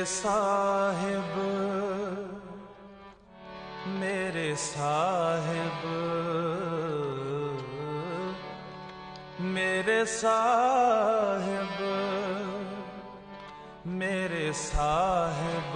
साहिब, मेरे साहिब, मेरे साहिब, मेरे साहिब,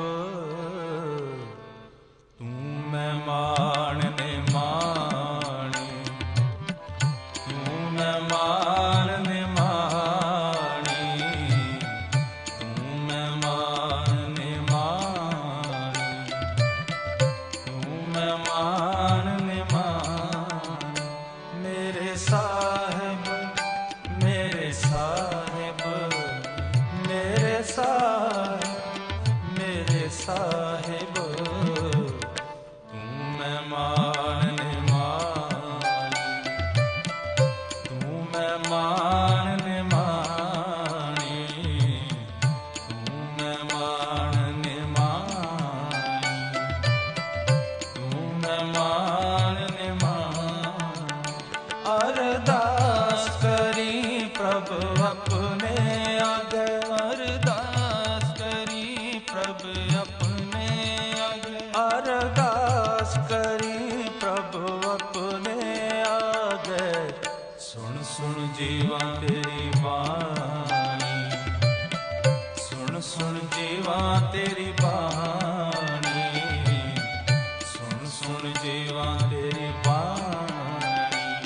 तू मैं मान ने मानी, तू मैं मान ने मानी, तू मैं मान ने मानी, तू मैं मान ने मानी, मेरे साहिब, मेरे साहिब, मेरे साहिब, मेरे साहिब, तू मैं मान ने मानी, तू मैं मान ने मानी, तू मैं मान ने मानी, तू मैं मान ने मानी। अरदास करी प्रभु अपने आगे, अरदास करी प्रभु अपने आगे, अरदास करी प्रभु अपने आगे, सुन सुन जीवा तेरी बानी, सुन सुन जीवा तेरी बानी, सुन सुन जीवा तेरी बानी,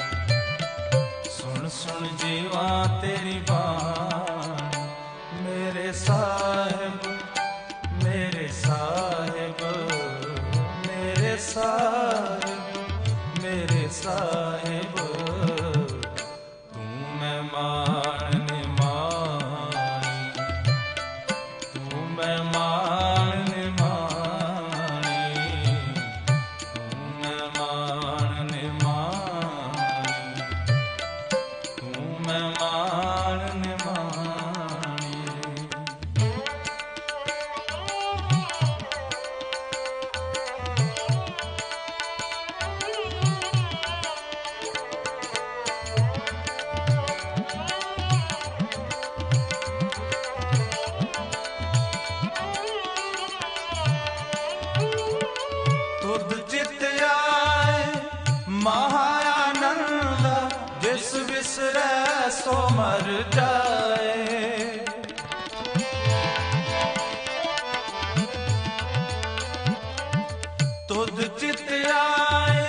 सुन सुन जीवा तेरी बानी, मेरे साहिब, मेरे साहिब, मेरे साहिब, मेरे साहिब, तू मैं मान ने मानी, तू मैं मान ने मानी, तू मैं मान ने मानी, तू मैं मान ने मानी। तुद चित आए महानंद, जिस विसरै सो मर जाए, तुद चित आए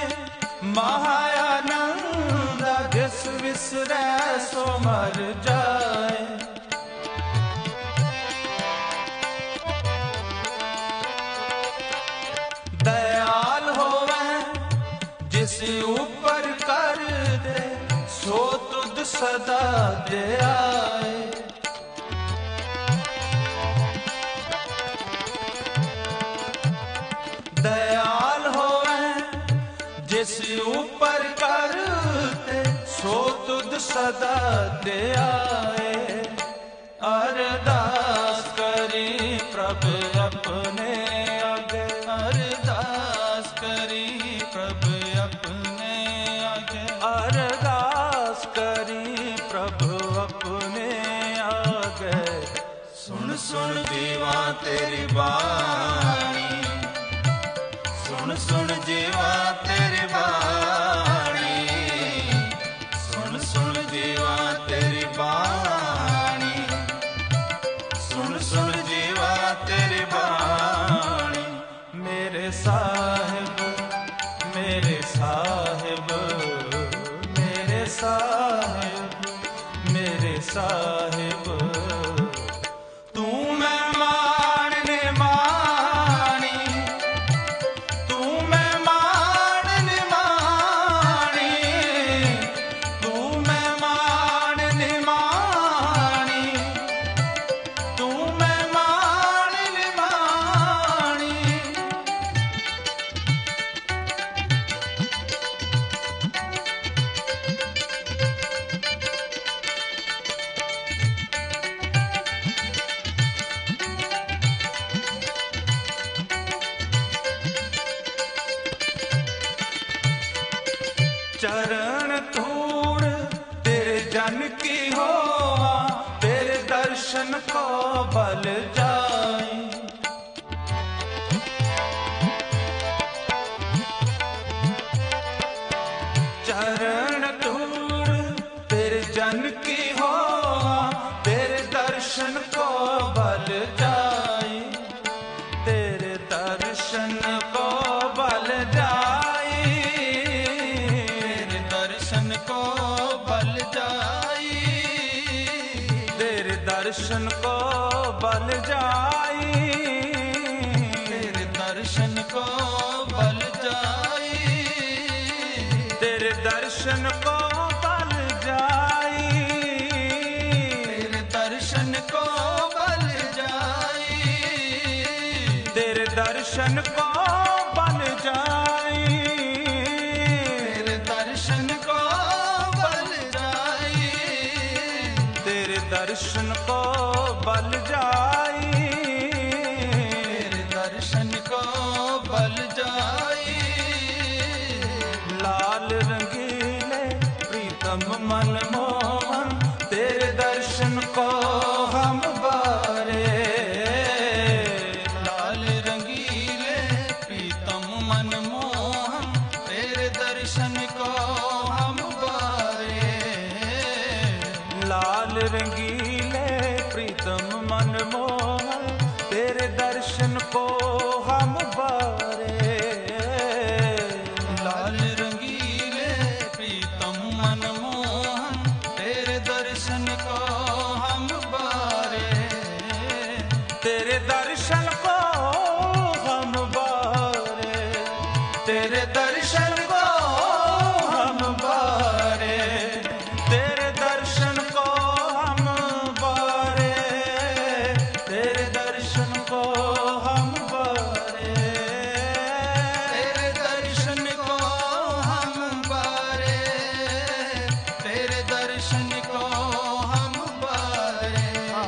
महानंद, जिस विसरै सो मर जाए, दयाल होवे जिस ऊपर कर दे, सो तुद सदा दे आए, दयाल होवे जिस ऊपर कर दे, सो तुद सदा दे आए, अरदास करी प्रभु अपने आगे, अरदास करी प्रभु अपने आगे, अरदास करी प्रभु अपने आगे, सुन सुन जीवा तेरी बानी, सुन सुन जीवा तेरी बानी, सुन सुन जीवा तेरी बानी, सुन सुन जीवा तेरी बानी, मेरे साहिब, मेरे साहिब, मेरे साहिब, मेरे साहिब, तू मैं मान ने मानी, तू मैं मान ने मानी, तू मैं मान ने मानी, तू मैं मान ने मानी, जाई, तेरे दर्शन को बल जाई, तेरे दर्शन को बल जाई, तेरे दर्शन को बल जाई, तेरे दर्शन को बल जाई, तेरे दर्शन को बल जाई, तेरे दर्शन को बल जाई, तेरे दर्शन को बल जाई। लाल रंगीले प्रीतम मनमोहन, तेरे दर्शन को हम बारे, लाल रंगीले प्रीतम मनमोहन, तेरे दर्शन को हम बारे, लाल रंगीले प्रीतम मनमोहन, तेरे दर्शन को हम बारे, लाल रंगीले प्रीतम मनमोहन, तेरे दर्शन को हम बारे, तेरे दर्शन को हम बारे, तेरे दर्शन को हम बारे, तेरे दर्शन को हम बारे, तेरे दर्शन को हम बारे, तेरे दर्शन को हम बारे, तेरे दर्शन को हम बारे।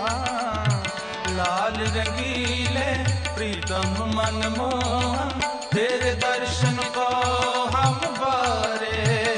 लाल रंगीले प्रीतम मनमोहन, तेरे दर्शन को हम बारे,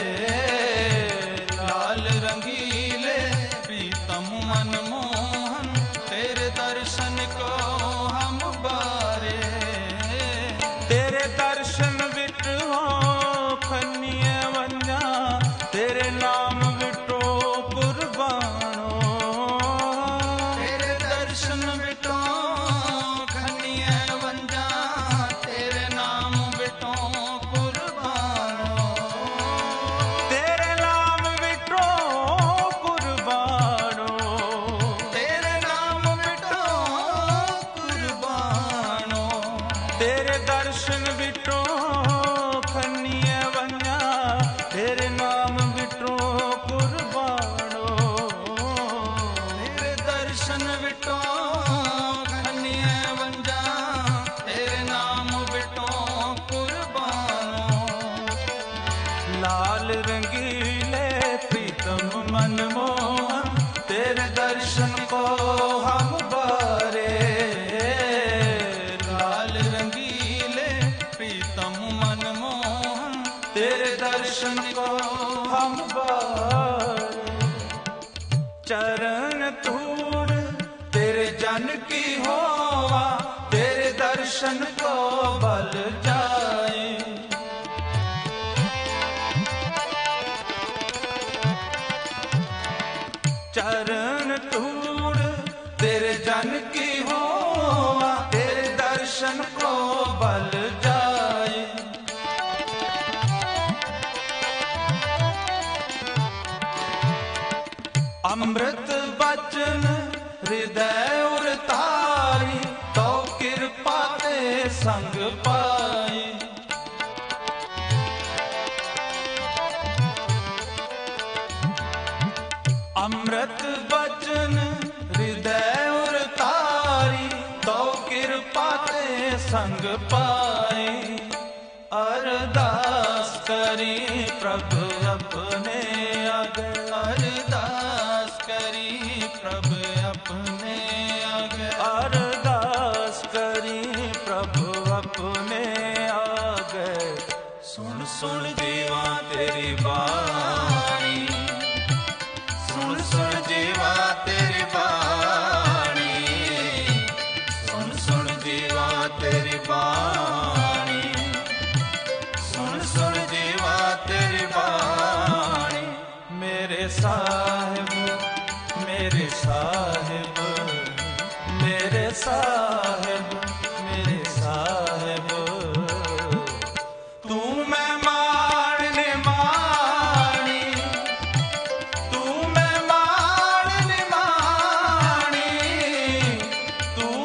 लाल रंगीले प्रीतम मनमोहन, तेरे दर्शन को हम बारे, तेरे दर्शन विटो खनिए वंजा, तेरे नाम विटो कुर्बानो, तेरे दर्शन विटो खनिए वंजा, तेरे नाम विटो कुर्बानो, तेरे नाम विटो कुर्बानो, तेरे नाम विटो कुर्बानो, तेरे दर्शन विटो खनिए वंजा, तेरे नाम विटो कुर्बानो, तेरे दर्शन विटो खनिए वंजा, तेरे नाम विटो कुर्बानो। लाल रंगीले प्रीतम मनमोहन, तेरे दर्शन को हम बारे, लाल रंगीले प्रीतम मनमोहन, तेरे दर्शन को हम बारे। चरण धूड़ तेरे जन की होवा, तेरे दर्शन को बल जाए, चरण धूड़ तेरे जन की होवा, तेरे दर्शन को बल जाए। अमृत बचन हृदय उरतारी, तो कृपा ते संग पाई, अमृत बचन हृदय उरतारी, तो कृपा ते संग पाई। अरदास करी प्रभु अपने आगे, अरदास करी प्रभु अपने आगे, अरदास करी प्रभु अपने आगे। सुन सुन जीवा तेरी बाणी, सुन सुन जीवा तेरी बाणी, सुन सुन जीवा तेरी बाणी, सुन सुन जीवा तेरी बाणी। मेरे साहिब, मेरे साहिब, मेरे साहिब, मेरे साहिब, तू मैं मारने मानी, तू मैं मारने मानी, तू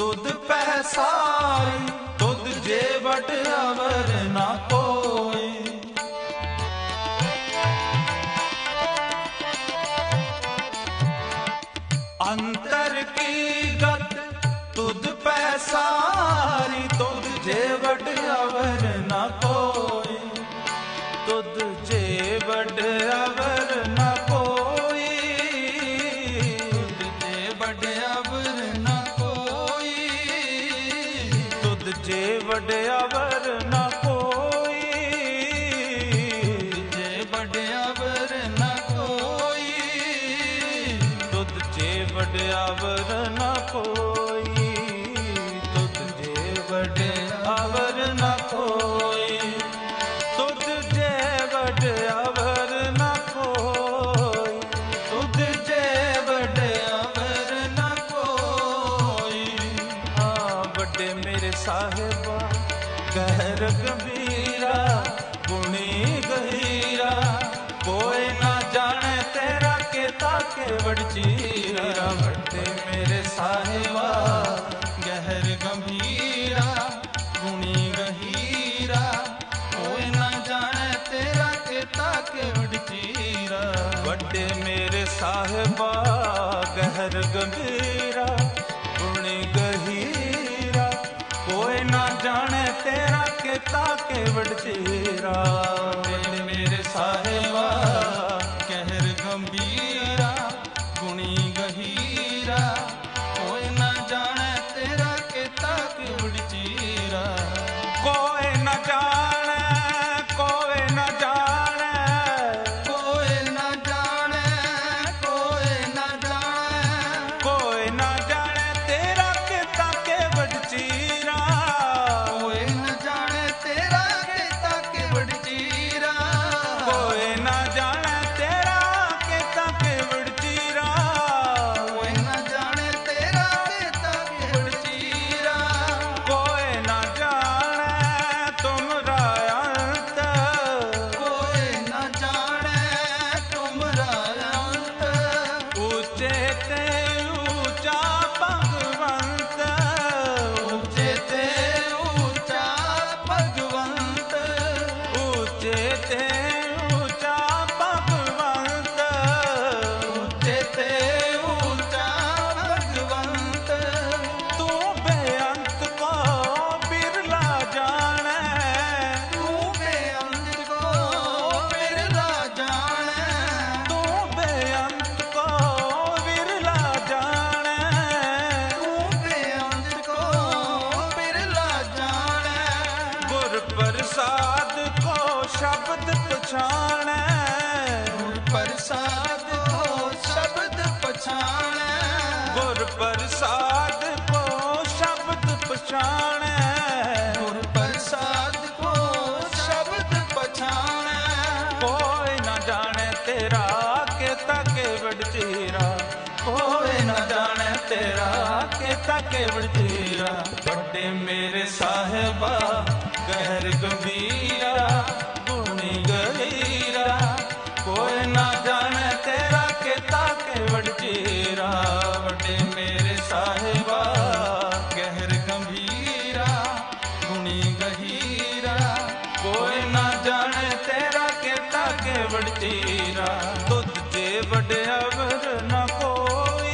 तुद पैसारी, तुद जे वड अवर ना कोई। अंतर की गत तुद पैसारी, तुद जे वड अवर ना कोई। तुद जे वड अवर ना कोई, तुद जे वड अवर ना कोई, तुद जे वड अवर ना कोई, जे वड अवर ना कोई, तुद जे वड अवर ना कोई, तुद जे वड अवर ना कोई, तुद जे वड अवर ना कोई, तुद जे वड अवर ना कोई। हाँ वड्डे मेरे साहिबा गहर गंभीरा, गुणी गहीरा, कोई ना जाने तेरा केता केवड़ चीरा। वड्डे मेरे साहिबा गहर गंभीरा, गुणी गहीरा, कोई ना जाने तेरा केता केवड़ चीरा। वड्डे मेरे साहिबा गहर गंभीरा, गुणी गहीरा, कोई ना जाने तेरा केता केवड़ चीरा। वड्डे मेरे साहिबा गहर गंभीरा, गुणी गहीरा, कोई ना जाने तेरा केता केवड़ चीरा। कोई न जाने, कोई न जाने, कोई न जाने, कोई न जाने, कोई न जाने तेरा केता केवड़ चीरा। कोई न जाने तेरा केता केवड़ चीरा, कोई न जाने तेरा केता केवड़ चीरा, कोई न जाने तेरा केता केवड़ चीरा। कोई न जाने तुमरा अंत, कोई न जाने तुमरा अंत, ऊंचे ते ऊंचा भगवंत, ऊंचे ते ऊंचा भगवंत, ऊंचे ते ऊंचा भगवंत, ऊंचे ते ऊंचा भगवंत। तू बेअंत को बिरला जाने, तू बेअंत को बिरला जाने, तू बेअंत को बिरला जाने, तू बेअंत को बिरला जाने। गुर प्रसाद को शब्द पछाने, गुर प्रसाद को शब्द पछाने, गुर प्रसाद को शब्द पछाने, गुर प्रसाद को शब्द पछाने। कोई न जाने तेरा केता केवड़ चीरा, कोई न जाने तेरा केता केवड़ चीरा। वड्डे मेरे साहिबा गहर गंभीरा, गुणी गहीरा, कोई न जाने तेरा केता केवड़ चीरा। वड्डे मेरे साहिबा गहर गंभीरा, गुणी गहीरा, कोई न जाने तेरा केता केवड़ चीरा। तुद जे वड अवर न कोई,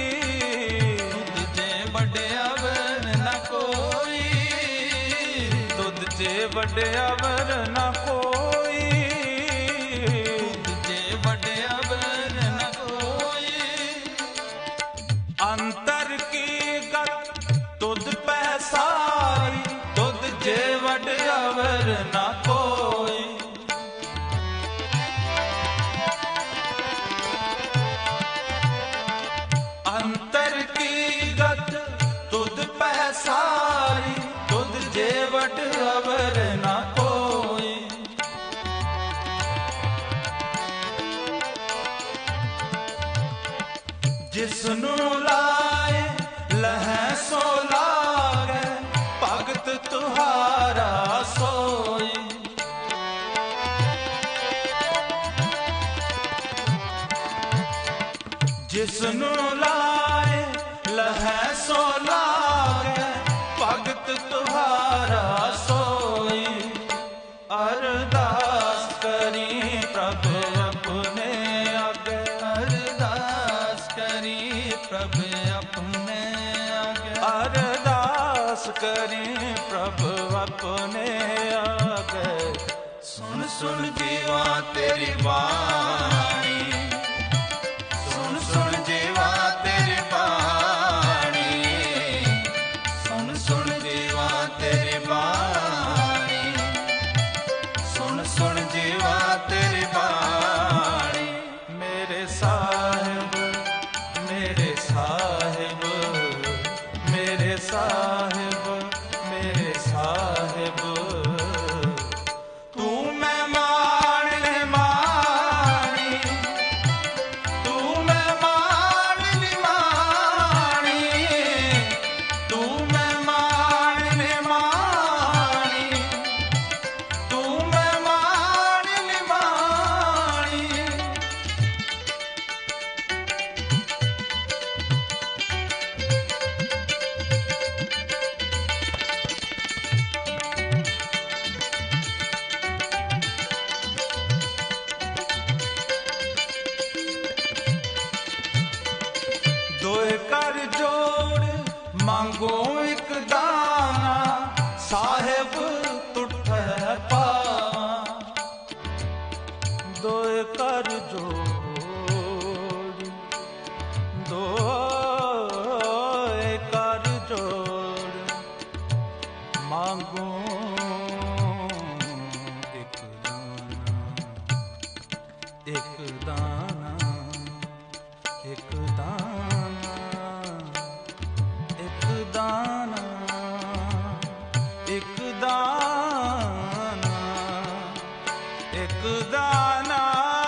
तुद जे वड अवर न कोई, तुद जे वड अवर न कोई, तुद जे वड अवर न कोई। अंतर की गत तुद पैसारी, तुद जे वड अवर न कोई। अंतर की गत तुद पैसारी, तुद जे वड अवर न कोई। अरदास करें प्रभु अपने आगे। सुन सुन जीवा तेरी वाणी, सुन सुन जीवा तेरी वाणी, सुन सुन जीवा तेरी वाणी, सुन सुन जीवा तेरी वाणी। मेरे साहिब, मेरे साहिब, मेरे साहिब, मेरे साहिब, तू मैं मान ले मानी, तू मैं मान ले मानी, तू मैं मान ले मानी, तू मैं मान ले मानी। दोए कर जोड़ मांगो एक दाना, साहिब तुठै पावा। दोए कर जोड़, दोए कर जोड़ मांगो एक दाना, एक दाना, एक दाना, एक दाना, एक दाना, एक दाना,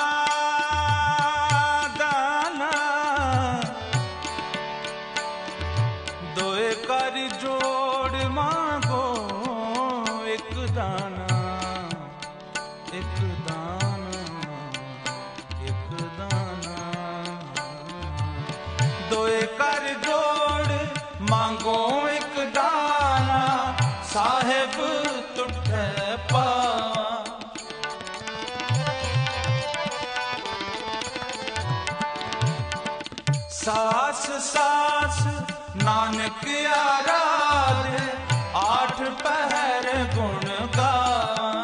दाना। दोए कर जोड़ मांगो एक दाना, एक दाना, एक दाना। दोए कर जोड़ मांगो एक दाना, साहिब तुठै पावा। सास सास नानक आराधे, आठ पहर गुण गावा।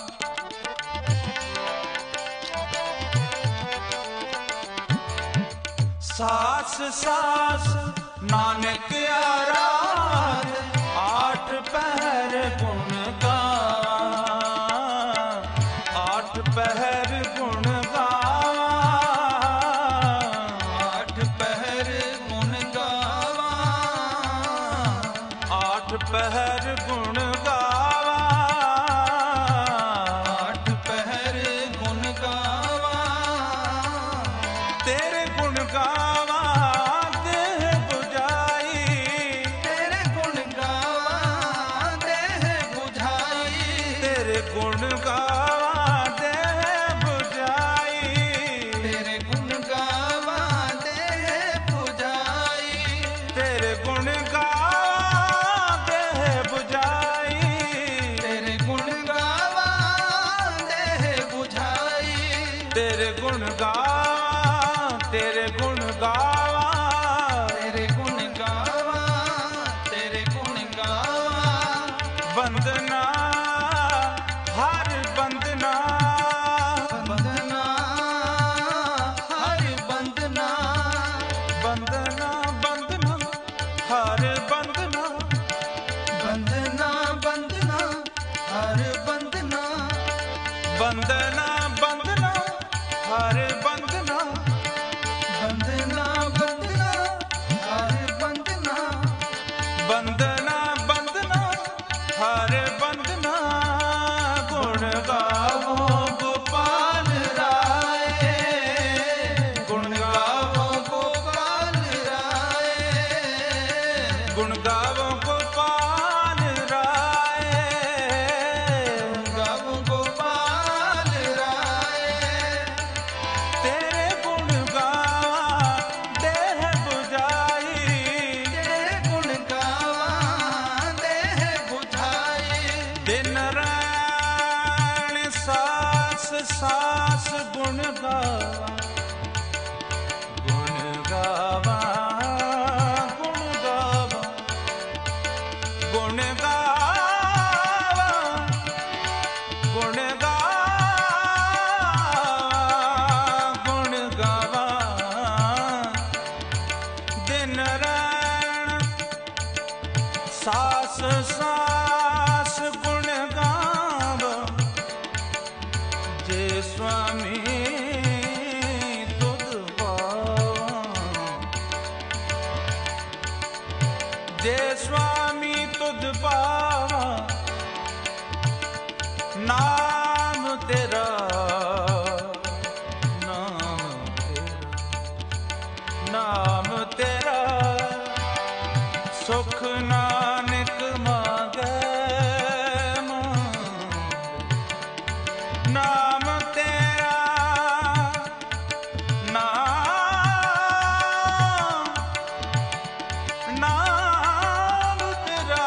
सास सास नानक आराधे, आठ पहर गुण गावा, आठ पहर गुण गावा, आठ पहर गुण गावा, आठ पहर गुण गावा, आठ पहर गुण गावा। तेरे गुण गावा देह बुझाई, तेरे गुण गावा देह बुझाई, तेरे गुण गावा देह बुझाई, तेरे गुण गावा देह बुझाई, तेरे गुण गावा देह बुझाई, तेरे गुण गावा देह बुझाई, तेरे गुण गावा, तेरे गुण गावा, तेरे गुण गावा, तेरे गुण गावा। वंदना हर वंदना, वंदना हर वंदना, वंदना वंदना हर वंदना, वंदना वंदना हर वंदना, वंदना वंदना हर वंदना, वंदना वंदना हर वंदना, वंदना वंदना हर वंदना। गुण गावो गोपाल राय, गुण गावो गोपाल राय, गुण गावो गोपाल राय, गुण गावो गोपाल राय। तेरे गुण गावा देह बुझाई, तेरे गुण गावा देह बुझाई। दिन रैन सास सास गुण गावा, गुण गावा, गुण गावा, गुण गावा गुण गावा दिन रैन सास सास गुण गावा जे स्वामी तुध पावा जे स्वामी तुध पावा नाम तेरा नाम तेरा सुख नानक मांगे नाम तेरा नाम तेरा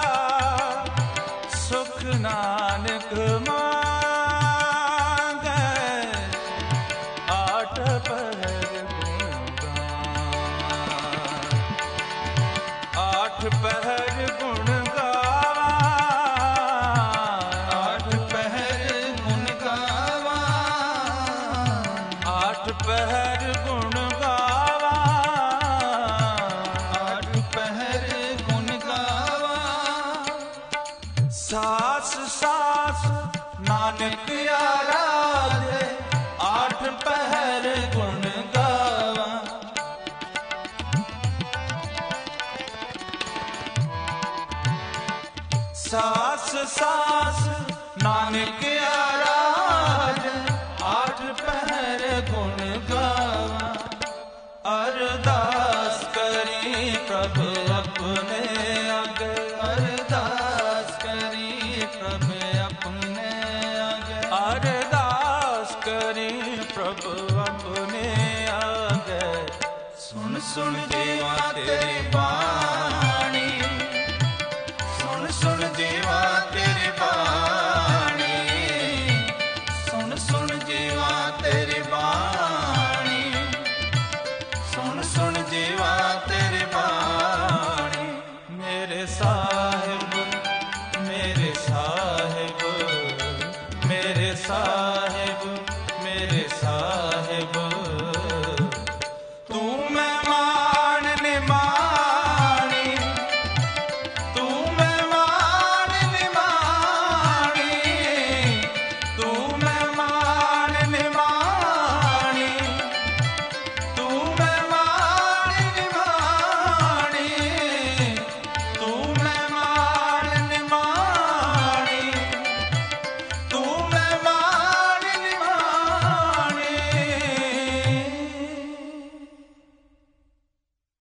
सुख नानक मांगे आठ पहर आठ पहर गुण गावा आठ पहर गुण गावा आठ पहर गुण गावा आठ पहर गुण गावा सास सास नानक आराधे आठ पहर गुण गावा सास सास नानक आराधे आठ पहर गुण गावा अरदास करी प्रभु अपने आगे अरदास करी प्रभु अपने आगे अरदास करी प्रभु अपने आगे सुन सुन जीवा तेरी बाणी सुन सुन जीवा तेरी बाणी सुन सुन जीवा तेरी बाणी सुन सुन जीवा तेरी बाणी मेरे साथ